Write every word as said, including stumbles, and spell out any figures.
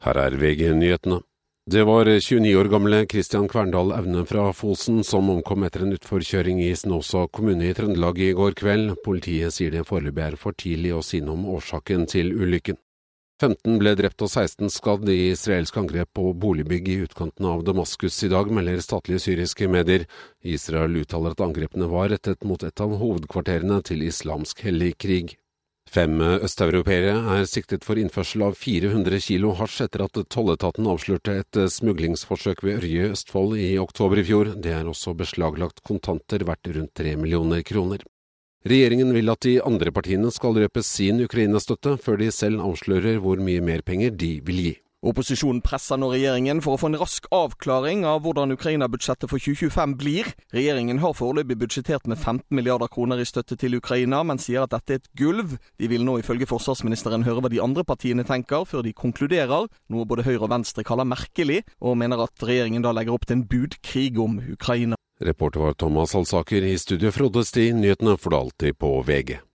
Her er V G-nyhetene. Det var tjueni år gamle Kristian Kverndal Aune fra Fosen som omkom etter en utforkjøring i Snåsa kommune i Trøndelag i går kveld. Politiet sier det foreløpig er for tidlig å si noe om årsaken til ulykken. femten ble drept og seksten skadd i israelsk angrep på boligbygg i utkanten av Damaskus i dag, melder statlige syriske medier. Israel uttaler at angrepene var rettet mot et av hovedkvarterene til islamsk hellig krig. Fem østeuropeere er siktet for innførsel av fire hundre kilo hasj etter at tolletaten avslørte et smuglingsforsøk ved Ørje i Østfold i oktober i fjor. Det er også beslaglagt kontanter verdt rundt tre millioner kroner. Regjeringen vil at de andre partiene skal røpe sin Ukraina-støtte, før de selv avslører hvor mye mer penger de vil gi. Opposisjonen presser nå regjeringen for å få en rask avklaring av hvordan Ukraina-budsjettet for tjue tjuefem blir. Regjeringen har foreløpig budsjettert med femten milliarder kroner i støtte til Ukraina, men sier at dette er et gulv. De vil nå ifølge forsvarsministeren høre hva de andre partiene tenker, før de konkluderer, noe både Høyre og Venstre kaller merkelig, og mener at regjeringen da legger opp til en budkrig om Ukraina. Reporter var Thomas Alsaker, i studio Frode Sti. Nyhetene får du alltid på V G.